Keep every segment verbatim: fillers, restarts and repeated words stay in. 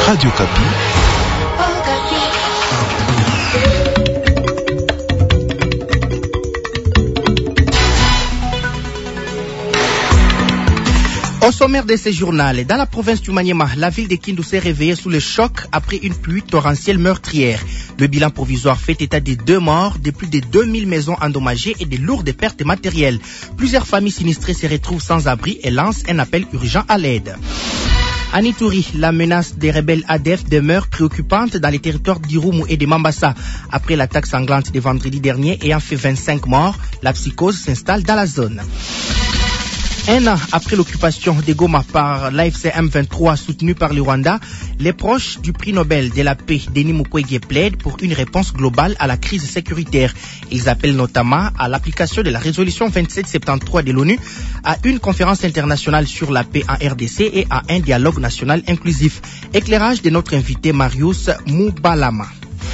Radio Kapi. Au sommaire de ce journal, dans la province du Maniema, la ville de Kindu s'est réveillée sous le choc après une pluie torrentielle meurtrière. Le bilan provisoire fait état de deux morts, de plus de deux mille maisons endommagées et de lourdes pertes matérielles. Plusieurs familles sinistrées se retrouvent sans abri et lancent un appel urgent à l'aide. À Ituri, la menace des rebelles A D F demeure préoccupante dans les territoires d'Irumu et de Mambasa. Après l'attaque sanglante de vendredi dernier ayant fait vingt-cinq morts, la psychose s'installe dans la zone. Un an après l'occupation de Goma par l'A F C M vingt-trois soutenu par le Rwanda, les proches du prix Nobel de la paix Denis Mukwege plaident pour une réponse globale à la crise sécuritaire. Ils appellent notamment à l'application de la résolution vingt-sept soixante-treize de l'ONU, à une conférence internationale sur la paix en R D C et à un dialogue national inclusif. Éclairage de notre invité Marius Moubalama.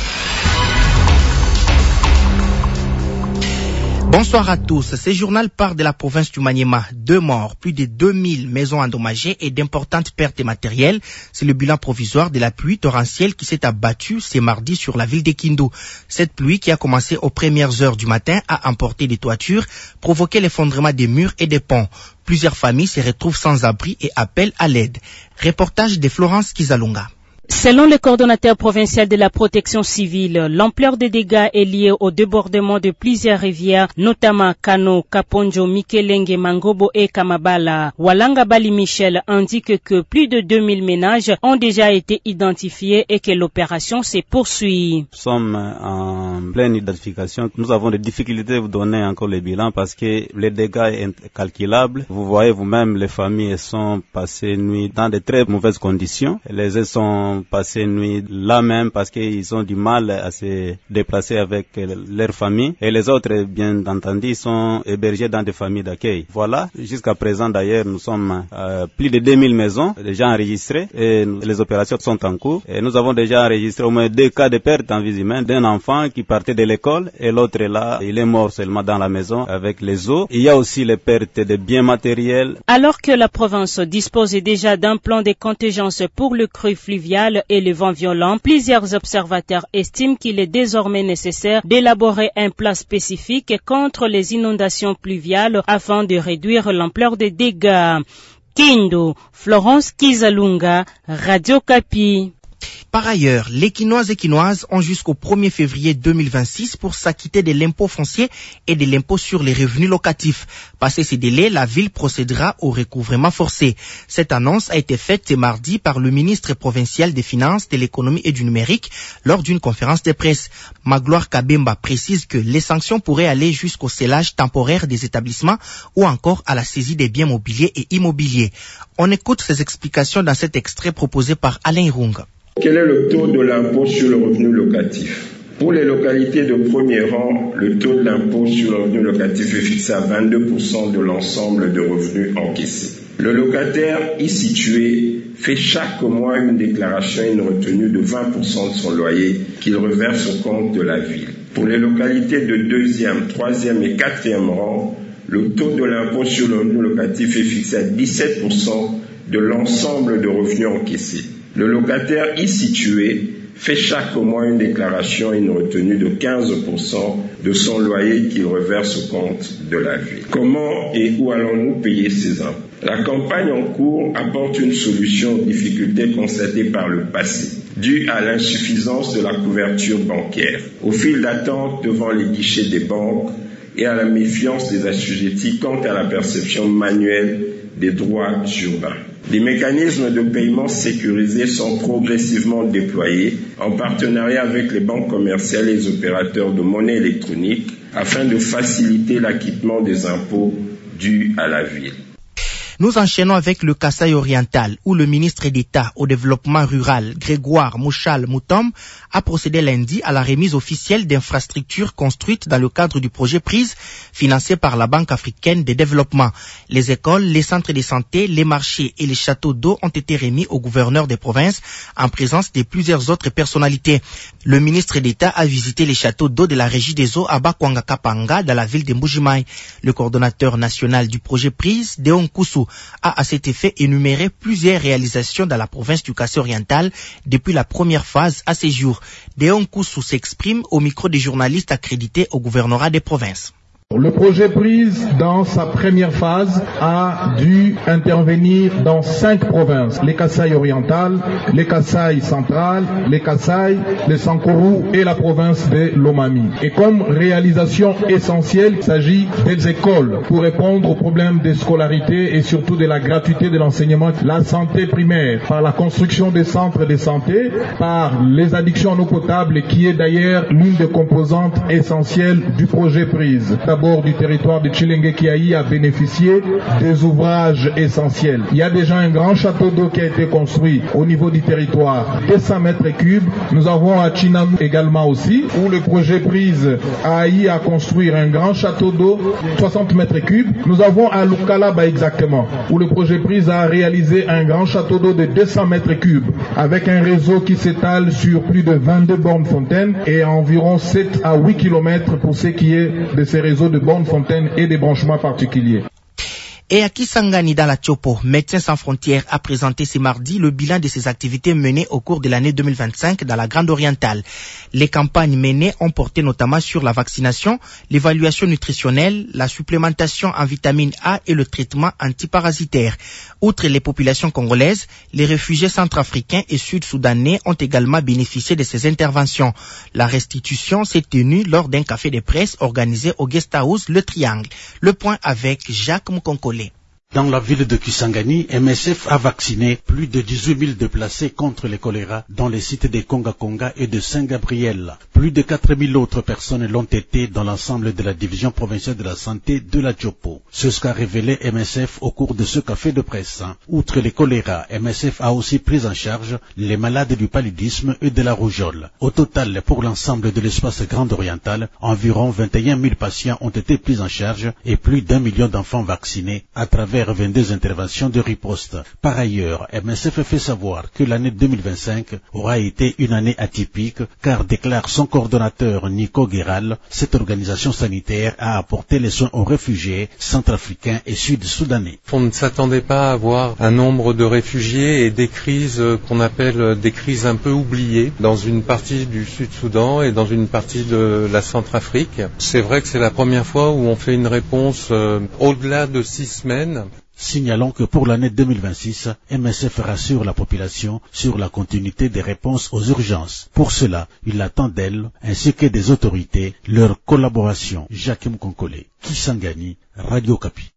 Bonsoir à tous. Ce journal part de la province du Maniema. Deux morts, plus de deux mille maisons endommagées et d'importantes pertes matérielles. C'est le bilan provisoire de la pluie torrentielle qui s'est abattue ce mardi sur la ville de Kindu. Cette pluie qui a commencé aux premières heures du matin a emporté des toitures, provoqué l'effondrement des murs et des ponts. Plusieurs familles se retrouvent sans abri et appellent à l'aide. Reportage de Florence Kizalunga. Selon le coordonnateur provincial de la protection civile, l'ampleur des dégâts est liée au débordement de plusieurs rivières, notamment Kano, Kaponjo, Mikelenge, Mangobo et Kamabala. Walanga Bali Michel indique que plus de deux mille ménages ont déjà été identifiés et que l'opération se poursuit. Nous sommes en pleine identification. Nous avons des difficultés à vous donner encore le bilan parce que les dégâts sont incalculables. Vous voyez vous-même, les familles sont passées nuit dans de très mauvaises conditions. Les aides sont passé nuit là même parce qu'ils ont du mal à se déplacer avec leur famille et les autres, bien entendu, sont hébergés dans des familles d'accueil. Voilà, jusqu'à présent d'ailleurs, nous sommes à plus de deux mille maisons déjà enregistrées et les opérations sont en cours. Et nous avons déjà enregistré au moins deux cas de perte en vie humaine d'un enfant qui partait de l'école et l'autre est là, il est mort seulement dans la maison avec les eaux. Il y a aussi les pertes de biens matériels. Alors que la province dispose déjà d'un plan de contingence pour le crue fluvial et le vent violent, plusieurs observateurs estiment qu'il est désormais nécessaire d'élaborer un plan spécifique contre les inondations pluviales afin de réduire l'ampleur des dégâts. Kindu, Florence Kizalunga, Radio Kapi. Par ailleurs, les Quinoises et Quinoises ont jusqu'au premier février deux mille vingt-six pour s'acquitter de l'impôt foncier et de l'impôt sur les revenus locatifs. Passé ces délais, la ville procédera au recouvrement forcé. Cette annonce a été faite ce mardi par le ministre provincial des Finances, de l'Économie et du Numérique lors d'une conférence de presse. Magloire Kabemba précise que les sanctions pourraient aller jusqu'au scellage temporaire des établissements ou encore à la saisie des biens mobiliers et immobiliers. On écoute ces explications dans cet extrait proposé par Alain Irunga. Quel est le taux de l'impôt sur le revenu locatif? Pour les localités de premier rang, le taux de l'impôt sur le revenu locatif est fixé à vingt-deux pour cent de l'ensemble de revenus encaissés. Le locataire y situé fait chaque mois une déclaration et une retenue de vingt pour cent de son loyer qu'il reverse au compte de la ville. Pour les localités de deuxième, troisième et quatrième rang, le taux de l'impôt sur le revenu locatif est fixé à dix-sept pour cent de l'ensemble de revenus encaissés. Le locataire y situé fait chaque mois une déclaration et une retenue de quinze pour cent de son loyer qu'il reverse au compte de la ville. Comment et où allons-nous payer ces impôts? La campagne en cours apporte une solution aux difficultés constatées par le passé, dues à l'insuffisance de la couverture bancaire, au fil d'attente devant les guichets des banques et à la méfiance des assujettis quant à la perception manuelle des droits urbains. Des mécanismes de paiement sécurisés sont progressivement déployés en partenariat avec les banques commerciales et les opérateurs de monnaie électronique afin de faciliter l'acquittement des impôts dus à la ville. Nous enchaînons avec le Kasaï oriental, où le ministre d'État au développement rural, Grégoire Mouchal Moutom, a procédé lundi à la remise officielle d'infrastructures construites dans le cadre du projet PRISE, financé par la Banque africaine de développement. Les écoles, les centres de santé, les marchés et les châteaux d'eau ont été remis au gouverneur des provinces en présence de plusieurs autres personnalités. Le ministre d'État a visité les châteaux d'eau de la régie des eaux à Bakwanga Kapanga, dans la ville de Mbujimaï. Le coordonnateur national du projet PRISE, Deon Koussou, a à cet effet énuméré plusieurs réalisations dans la province du Kassai oriental depuis la première phase à ces jours. Déon Koussou s'exprime au micro des journalistes accrédités au gouvernorat des provinces. Le projet Prise, dans sa première phase, a dû intervenir dans cinq provinces. Les Kassai orientales, les Kassai centrales, les Kassai, les Sankourou et la province de Lomami. Et comme réalisation essentielle, il s'agit des écoles pour répondre aux problèmes de scolarité et surtout de la gratuité de l'enseignement. La santé primaire, par la construction des centres de santé, par les addictions en eau potable, qui est d'ailleurs l'une des composantes essentielles du projet Prise. D'abord du territoire de Tshilenge Kiaï a bénéficié des ouvrages essentiels. Il y a déjà un grand château d'eau qui a été construit au niveau du territoire, deux cents mètres cubes. Nous avons à Chinamou également aussi, où le projet Prise a eu à construire un grand château d'eau, soixante mètres cubes. Nous avons à Lukalaba exactement, où le projet Prise a réalisé un grand château d'eau de deux cents mètres cubes, avec un réseau qui s'étale sur plus de vingt-deux bornes fontaines et environ sept à huit kilomètres pour ce qui est de ces réseaux de bornes fontaines et des branchements particuliers. Et à Kisangani dans la Tchopo, Médecins sans frontières a présenté ce mardi le bilan de ses activités menées au cours de l'année deux mille vingt-cinq dans la Grande Orientale. Les campagnes menées ont porté notamment sur la vaccination, l'évaluation nutritionnelle, la supplémentation en vitamine A et le traitement antiparasitaire. Outre les populations congolaises, les réfugiés centrafricains et sud-soudanais ont également bénéficié de ces interventions. La restitution s'est tenue lors d'un café de presse organisé au Guest House Le Triangle. Le point avec Jacques Moukonkole. Dans la ville de Kisangani, M S F a vacciné plus de dix-huit mille déplacés contre le choléra dans les sites de Konga-Konga et de Saint-Gabriel. Plus de quatre mille autres personnes l'ont été dans l'ensemble de la division provinciale de la santé de la Tchopo. C'est ce qu'a révélé M S F au cours de ce café de presse. Outre le choléra, M S F a aussi pris en charge les malades du paludisme et de la rougeole. Au total, pour l'ensemble de l'espace Grande Orientale, environ vingt et un mille patients ont été pris en charge et plus d'un million d'enfants vaccinés à travers vingt-deux interventions de riposte. Par ailleurs, M S F fait savoir que l'année deux mille vingt-cinq aura été une année atypique, car déclare son coordonnateur Nico Guéral, cette organisation sanitaire a apporté les soins aux réfugiés centrafricains et sud-soudanais. On ne s'attendait pas à avoir un nombre de réfugiés et des crises qu'on appelle des crises un peu oubliées dans une partie du Sud-Soudan et dans une partie de la Centrafrique. C'est vrai que c'est la première fois où on fait une réponse euh, au-delà de six semaines. Signalons que pour l'année deux mille vingt-six, M S F rassure la population sur la continuité des réponses aux urgences. Pour cela, il attend d'elle, ainsi que des autorités, leur collaboration. Jacques Moukonkole, Kisangani, Radio Kapi.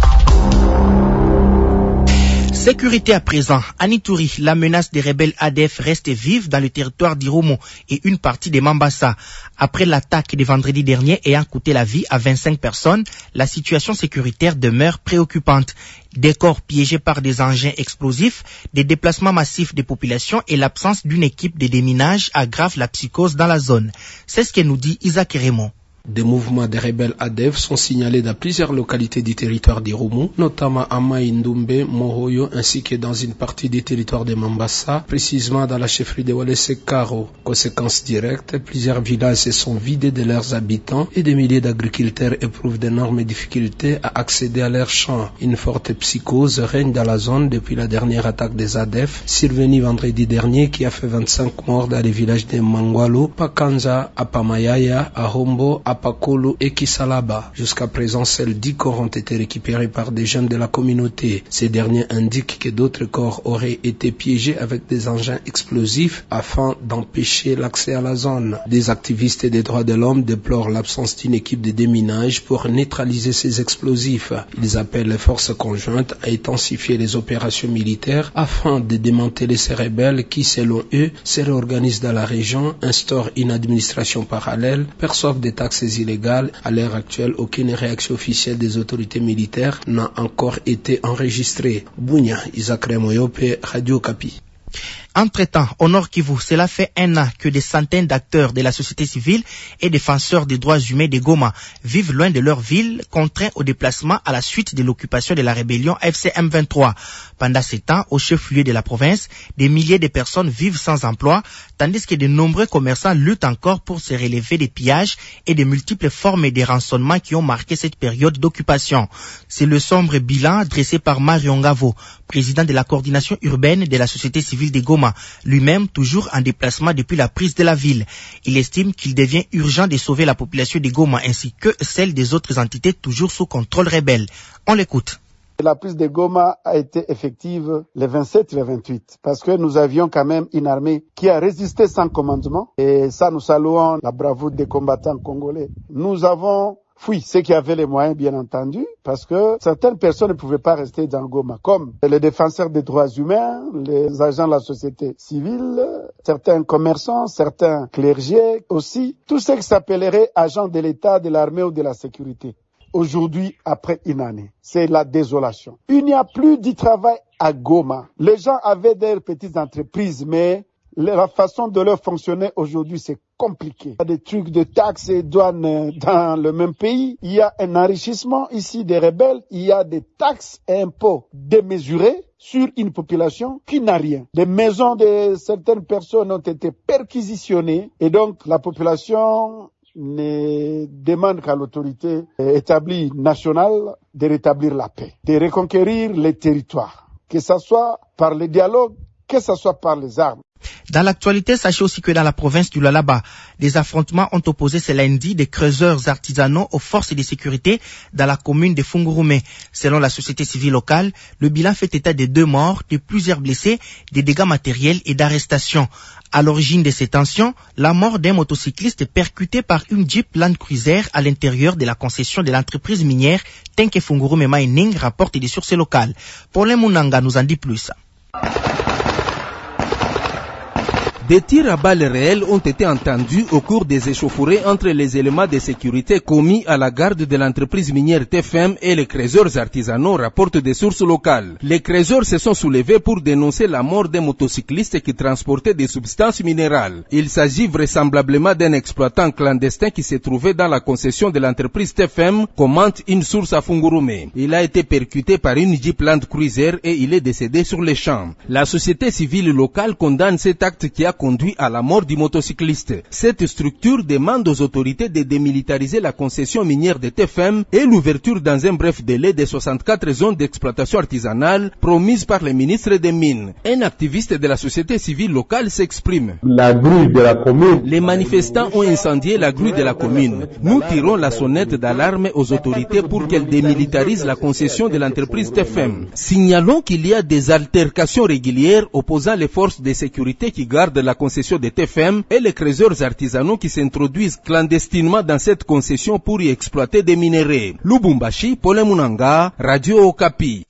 Sécurité à présent. À Ituri, la menace des rebelles A D F reste vive dans le territoire d'Irumu et une partie des Mambasa. Après l'attaque de vendredi dernier ayant coûté la vie à vingt-cinq personnes, la situation sécuritaire demeure préoccupante. Des corps piégés par des engins explosifs, des déplacements massifs des populations et l'absence d'une équipe de déminage aggravent la psychose dans la zone. C'est ce que nous dit Isaac Raymond. Des mouvements des rebelles A D F sont signalés dans plusieurs localités du territoire d'Irumu, notamment à Maïndoumbe, Moroyo, ainsi que dans une partie du territoire de Mambasa, précisément dans la chefferie de Walese-Karo. Conséquence directe, plusieurs villages se sont vidés de leurs habitants et des milliers d'agriculteurs éprouvent d'énormes difficultés à accéder à leurs champs. Une forte psychose règne dans la zone depuis la dernière attaque des A D F, survenue vendredi dernier, qui a fait vingt-cinq morts dans les villages de Mangwalo, Pakanza, Apamayaya, Ahombo, Apakolo et Kisalaba. Jusqu'à présent, seuls dix corps ont été récupérés par des jeunes de la communauté. Ces derniers indiquent que d'autres corps auraient été piégés avec des engins explosifs afin d'empêcher l'accès à la zone. Des activistes des droits de l'homme déplorent l'absence d'une équipe de déminage pour neutraliser ces explosifs. Ils appellent les forces conjointes à intensifier les opérations militaires afin de démanteler ces rebelles qui, selon eux, se réorganisent dans la région, instaurent une administration parallèle, perçoivent des taxes illégales. À l'heure actuelle, aucune réaction officielle des autorités militaires n'a encore été enregistrée. Bounia, Isaac Remoyope, Radio Kapi. Entre-temps, au Nord Kivu, cela fait un an que des centaines d'acteurs de la société civile et défenseurs des droits humains de Goma vivent loin de leur ville, contraints au déplacement à la suite de l'occupation de la rébellion F C M vingt-trois. Pendant ces temps, au chef-lieu de la province, des milliers de personnes vivent sans emploi, tandis que de nombreux commerçants luttent encore pour se relever des pillages et des multiples formes de rançonnement qui ont marqué cette période d'occupation. C'est le sombre bilan dressé par Marion Ngavo, président de la coordination urbaine de la société civile de Goma, lui-même toujours en déplacement depuis la prise de la ville. Il estime qu'il devient urgent de sauver la population de Goma ainsi que celle des autres entités toujours sous contrôle rebelle. On l'écoute. La prise de Goma a été effective le vingt-sept et le vingt-huit parce que nous avions quand même une armée qui a résisté sans commandement et ça nous saluons la bravoure des combattants congolais. Nous avons fui ceux qui avaient les moyens bien entendu parce que certaines personnes ne pouvaient pas rester dans Goma comme les défenseurs des droits humains, les agents de la société civile, certains commerçants, certains clergés aussi, tous ceux qui s'appelleraient agents de l'État, de l'armée ou de la sécurité. Aujourd'hui, après une année, c'est la désolation. Il n'y a plus de travail à Goma. Les gens avaient des petites entreprises, mais la façon de leur fonctionner aujourd'hui, c'est compliqué. Il y a des trucs de taxes et douanes dans le même pays. Il y a un enrichissement ici des rebelles. Il y a des taxes et impôts démesurés sur une population qui n'a rien. Les maisons de certaines personnes ont été perquisitionnées et donc la population ne demande qu'à l'autorité établie nationale de rétablir la paix, de reconquérir les territoires, que ce soit par le dialogue, que ce soit par les armes. Dans l'actualité, sachez aussi que dans la province du Lualaba, des affrontements ont opposé ce lundi des creuseurs artisanaux aux forces de sécurité dans la commune de Fungurume. Selon la société civile locale, le bilan fait état de deux morts, de plusieurs blessés, des dégâts matériels et d'arrestations. À l'origine de ces tensions, la mort d'un motocycliste percuté par une Jeep Land Cruiser à l'intérieur de la concession de l'entreprise minière Tenke Fungurume Mining, rapporte des sources locales. Paulin Munanga nous en dit plus. Des tirs à balles réelles ont été entendus au cours des échauffourées entre les éléments de sécurité commis à la garde de l'entreprise minière T F M et les creuseurs artisanaux, rapportent des sources locales. Les creuseurs se sont soulevés pour dénoncer la mort d'un motocycliste qui transportait des substances minérales. Il s'agit vraisemblablement d'un exploitant clandestin qui se trouvait dans la concession de l'entreprise T F M, commente une source à Fungurume. Il a été percuté par une Jeep Land Cruiser et il est décédé sur les champs. La société civile locale condamne cet acte qui a conduit à la mort du motocycliste. Cette structure demande aux autorités de démilitariser la concession minière de T F M et l'ouverture dans un bref délai des soixante-quatre zones d'exploitation artisanale promises par le ministre des Mines. Un activiste de la société civile locale s'exprime. La grue de la commune. Les manifestants ont incendié la grue de la commune. Nous tirons la sonnette d'alarme aux autorités pour qu'elles démilitarisent la concession de l'entreprise T F M. Signalons qu'il y a des altercations régulières opposant les forces de sécurité qui gardent la concession de T F M et les creuseurs artisanaux qui s'introduisent clandestinement dans cette concession pour y exploiter des minéraux. Lubumbashi, Paulin Munanga, Radio Okapi.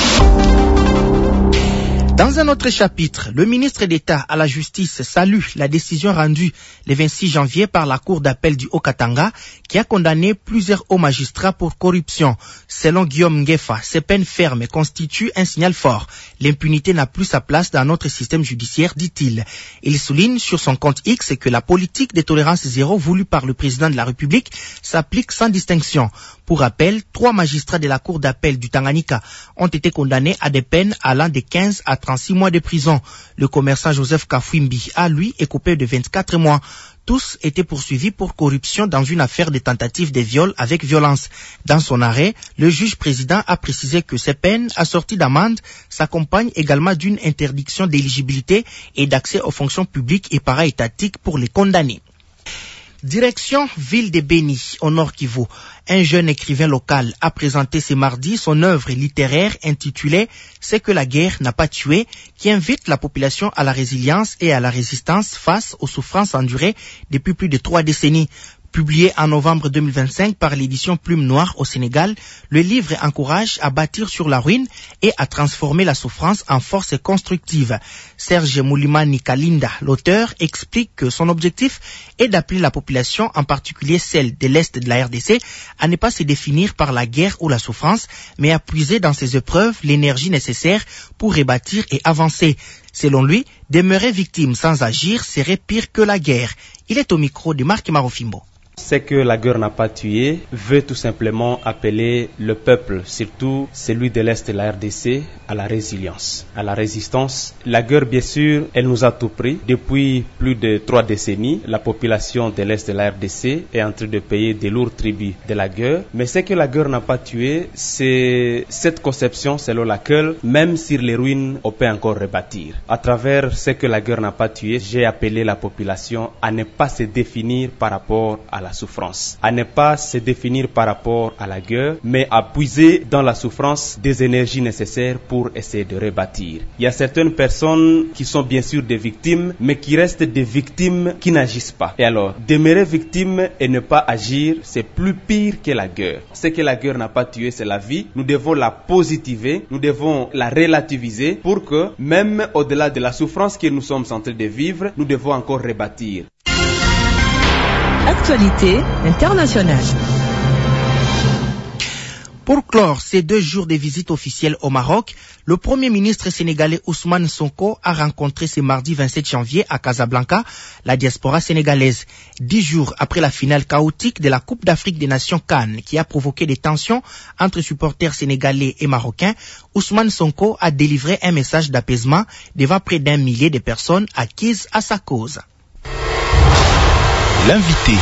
Dans un autre chapitre, le ministre d'État à la Justice salue la décision rendue le vingt-six janvier par la Cour d'appel du Haut-Katanga qui a condamné plusieurs hauts magistrats pour corruption. Selon Guillaume Ngefa, ces peines fermes constituent un signal fort. L'impunité n'a plus sa place dans notre système judiciaire, dit-il. Il souligne sur son compte X que la politique de tolérance zéro voulue par le président de la République s'applique sans distinction. Pour rappel, trois magistrats de la Cour d'appel du Tanganyika ont été condamnés à des peines allant de quinze à trente-six mois de prison. Le commerçant Joseph Kafwimbi a, lui, écopé de vingt-quatre mois. Tous étaient poursuivis pour corruption dans une affaire de tentative de viol avec violence. Dans son arrêt, le juge président a précisé que ces peines assorties d'amende s'accompagnent également d'une interdiction d'éligibilité et d'accès aux fonctions publiques et para-étatiques pour les condamnés. Direction Ville de Béni, au Nord Kivu. Un jeune écrivain local a présenté ce mardi son œuvre littéraire intitulée « C'est que la guerre n'a pas tué » qui invite la population à la résilience et à la résistance face aux souffrances endurées depuis plus de trois décennies. Publié en novembre deux mille vingt-cinq par l'édition Plume Noire au Sénégal, le livre encourage à bâtir sur la ruine et à transformer la souffrance en force constructive. Serge Moulimani Kalinda, l'auteur, explique que son objectif est d'appeler la population, en particulier celle de l'Est de la R D C, à ne pas se définir par la guerre ou la souffrance, mais à puiser dans ces épreuves l'énergie nécessaire pour rebâtir et avancer. Selon lui, demeurer victime sans agir serait pire que la guerre. Il est au micro de Marc Marofimbo. Ce que la guerre n'a pas tué veut tout simplement appeler le peuple, surtout celui de l'Est de la R D C, à la résilience, à la résistance. La guerre, bien sûr, elle nous a tout pris. Depuis plus de trois décennies, la population de l'Est de la R D C est en train de payer des lourds tributs de la guerre. Mais ce que la guerre n'a pas tué, c'est cette conception selon laquelle, même sur les ruines, on peut encore rebâtir. À travers ce que la guerre n'a pas tué, j'ai appelé la population à ne pas se définir par rapport à la souffrance, à ne pas se définir par rapport à la guerre, mais à puiser dans la souffrance des énergies nécessaires pour essayer de rebâtir. Il y a certaines personnes qui sont bien sûr des victimes, mais qui restent des victimes qui n'agissent pas. Et alors, demeurer victime et ne pas agir, c'est plus pire que la guerre. Ce que la guerre n'a pas tué, c'est la vie. Nous devons la positiver, nous devons la relativiser pour que, même au-delà de la souffrance que nous sommes en train de vivre, nous devons encore rebâtir. Actualité internationale. Pour clore ces deux jours de visite officielle au Maroc, le Premier ministre sénégalais Ousmane Sonko a rencontré ce mardi vingt-sept janvier à Casablanca la diaspora sénégalaise. Dix jours après la finale chaotique de la Coupe d'Afrique des Nations CAN qui a provoqué des tensions entre supporters sénégalais et marocains, Ousmane Sonko a délivré un message d'apaisement devant près d'un millier de personnes acquises à sa cause. L'invité.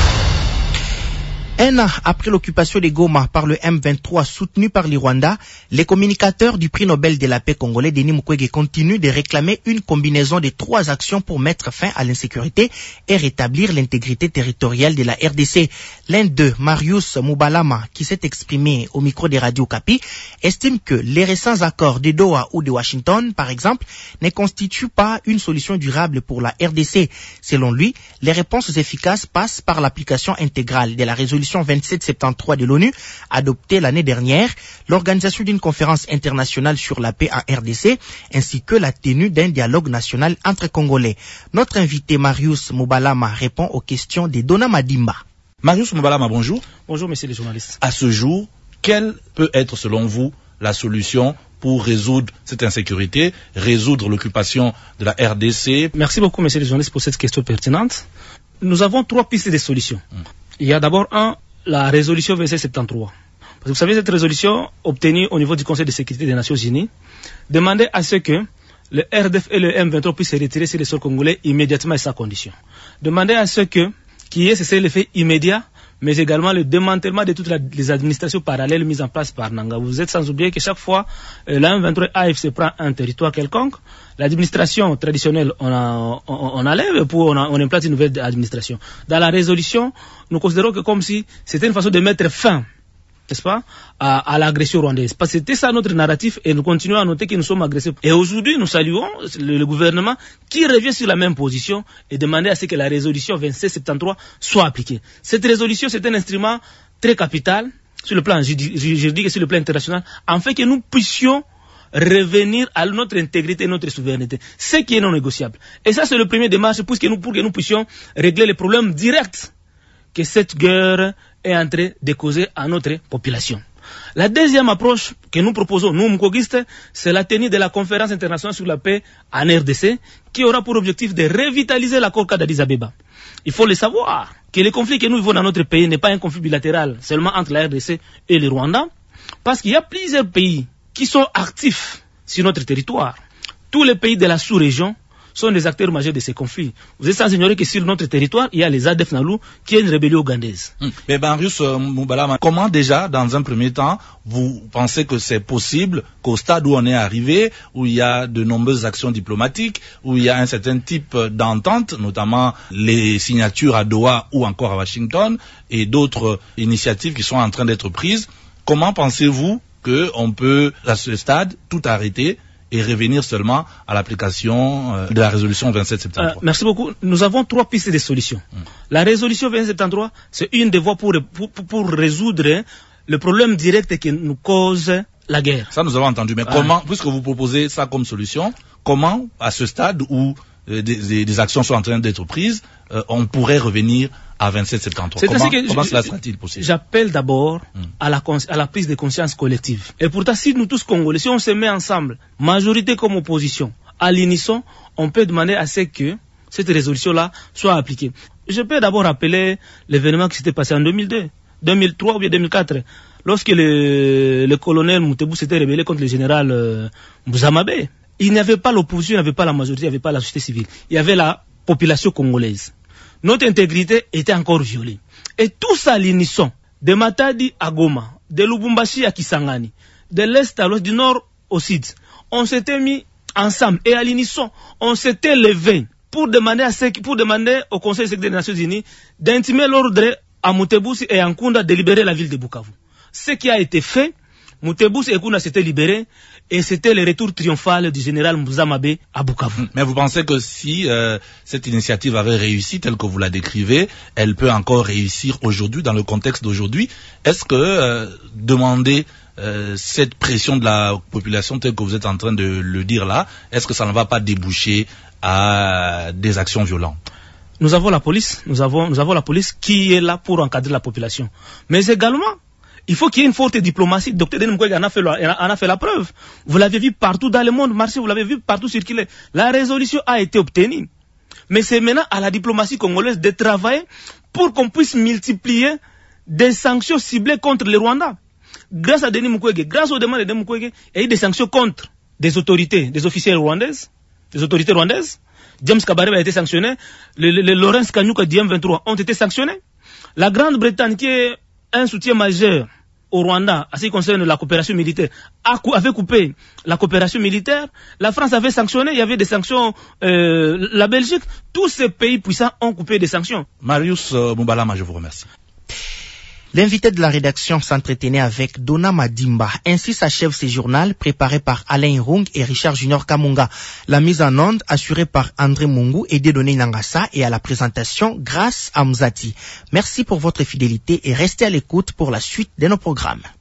Un an après l'occupation de Goma par le M vingt-trois soutenu par le Rwanda, les communicateurs du prix Nobel de la paix congolais Denis Mukwege continuent de réclamer une combinaison de trois actions pour mettre fin à l'insécurité et rétablir l'intégrité territoriale de la R D C. L'un d'eux, Marius Mubalama, qui s'est exprimé au micro des radios Kapi, estime que les récents accords de Doha ou de Washington, par exemple, ne constituent pas une solution durable pour la R D C. Selon lui, les réponses efficaces passent par l'application intégrale de la résolution vingt-sept soixante-treize de l'ONU, adoptée l'année dernière, l'organisation d'une conférence internationale sur la paix en R D C, ainsi que la tenue d'un dialogue national entre Congolais. Notre invité Marius Mubalama répond aux questions de Dona Madimba. Marius Mubalama, bonjour. Bonjour, messieurs les journalistes. À ce jour, quelle peut être, selon vous, la solution pour résoudre cette insécurité, résoudre l'occupation de la R D C? Merci beaucoup, messieurs les journalistes, pour cette question pertinente. Nous avons trois pistes de solutions. Hum. Il y a d'abord, un, la résolution vingt-sept soixante-treize. Parce que vous savez, cette résolution obtenue au niveau du Conseil de sécurité des Nations Unies demandait à ce que le R D F et le M vingt-trois puissent se retirer sur les sols congolais immédiatement et sans condition. Demandait à ce que, qu'il y ait cessé l'effet immédiat, mais également le démantèlement de toutes la, les administrations parallèles mises en place par Nanga. Vous êtes sans oublier que chaque fois euh, la M vingt-trois A F C prend un territoire quelconque, l'administration traditionnelle on, a, on, on enlève pour on, a, on implante une nouvelle administration. Dans la résolution, nous considérons que comme si c'était une façon de mettre fin, n'est-ce pas, à, à l'agression rwandaise. Parce que c'était ça notre narratif et nous continuons à noter que nous sommes agressés. Et aujourd'hui, nous saluons le, le gouvernement qui revient sur la même position et demander à ce que la résolution vingt-sept soixante-treize soit appliquée. Cette résolution, c'est un instrument très capital sur le plan juridique et sur le plan international, afin que nous puissions revenir à notre intégrité et notre souveraineté, ce qui est non négociable. Et ça, c'est le premier démarche pour que nous, pour que nous puissions régler les problèmes directs que cette guerre est en train de causer à notre population. La deuxième approche que nous proposons, nous, Mkogistes, c'est la tenue de la conférence internationale sur la paix en R D C, qui aura pour objectif de revitaliser l'accord cadre d'Addis Abeba. Il faut le savoir, que le conflit que nous vivons dans notre pays n'est pas un conflit bilatéral seulement entre la R D C et le Rwanda, parce qu'il y a plusieurs pays qui sont actifs sur notre territoire. Tous les pays de la sous-région sont des acteurs majeurs de ces conflits. Vous êtes sans ignorer que sur notre territoire, il y a les A D F Nalu, qui est une rébellion ougandaise. Hum. Mais Marius euh, Mubalama, comment déjà, dans un premier temps, vous pensez que c'est possible qu'au stade où on est arrivé, où il y a de nombreuses actions diplomatiques, où il y a un certain type d'entente, notamment les signatures à Doha ou encore à Washington, et d'autres initiatives qui sont en train d'être prises, comment pensez-vous qu'on peut, à ce stade, tout arrêter et revenir seulement à l'application euh, de la résolution vingt-sept soixante-treize. Euh, merci beaucoup. Nous avons trois pistes de solutions. Hum. La résolution vingt-sept soixante-treize, c'est une des voies pour, pour, pour résoudre le problème direct qui nous cause la guerre. Ça, nous avons entendu. Mais ah. comment, puisque vous proposez ça comme solution, comment, à ce stade où euh, des, des, des actions sont en train d'être prises, euh, on pourrait revenir à vingt-sept soixante-treize. Comment, que comment je, cela sera-t-il possible? J'appelle d'abord hum. à, la à la prise de conscience collective. Et pourtant, si nous tous Congolais, si on se met ensemble, majorité comme opposition, à l'unisson, on peut demander à ce que cette résolution-là soit appliquée. Je peux d'abord rappeler l'événement qui s'était passé en deux mille deux, deux mille trois ou bien deux mille quatre, lorsque le, le colonel Moutebou s'était rebellé contre le général euh, Mbuzamabe. Il n'y avait pas l'opposition, il n'y avait pas la majorité, il n'y avait pas la société civile. Il y avait la population congolaise. Notre intégrité était encore violée. Et tout ça à l'unisson, de Matadi à Goma, de Lubumbashi à Kisangani, de l'Est à l'Ouest, du Nord au Sud, on s'était mis ensemble et à l'unisson, on s'était levé pour demander, à ceux, pour demander au Conseil de sécurité des Nations Unies d'intimer l'ordre à Moutebousi et à Nkunda de libérer la ville de Bukavu. Ce qui a été fait, Moutebousi et Nkunda s'étaient libérés et c'était le retour triomphal du général Mbuzamabe à Bukavu. Mais vous pensez que si euh, cette initiative avait réussi telle que vous la décrivez, elle peut encore réussir aujourd'hui, dans le contexte d'aujourd'hui? Est-ce que euh, demander euh, cette pression de la population telle que vous êtes en train de le dire là, est-ce que ça ne va pas déboucher à des actions violentes? Nous avons la police, nous avons, nous avons la police qui est là pour encadrer la population. Mais également, il faut qu'il y ait une forte diplomatie. Docteur Denis Mukwege en a fait la, en a fait la preuve. Vous l'avez vu partout dans le monde marcher, vous l'avez vu partout circuler. La résolution a été obtenue. Mais c'est maintenant à la diplomatie congolaise de travailler pour qu'on puisse multiplier des sanctions ciblées contre le Rwanda. Grâce à Denis Mukwege, grâce aux demandes de Denis Mukwege, il y a eu des sanctions contre des autorités, des officiels rwandaises, des autorités rwandaises. James Kabarebe a été sanctionné, le, le, le Lawrence Kanyuka du M vingt-trois ont été sanctionnés. La Grande-Bretagne, qui est un soutien majeur au Rwanda, en ce qui concerne la coopération militaire, avait coupé la coopération militaire. La France avait sanctionné, il y avait des sanctions, euh, la Belgique, tous ces pays puissants ont coupé des sanctions. Marius euh, Moubalama, je vous remercie. L'invité de la rédaction s'entretenait avec Donna Madimba. Ainsi s'achève ce journal préparé par Alain Rung et Richard Junior Kamunga. La mise en onde assurée par André Mungu et Dieudonné Nangassa et à la présentation grâce à Mzati. Merci pour votre fidélité et restez à l'écoute pour la suite de nos programmes.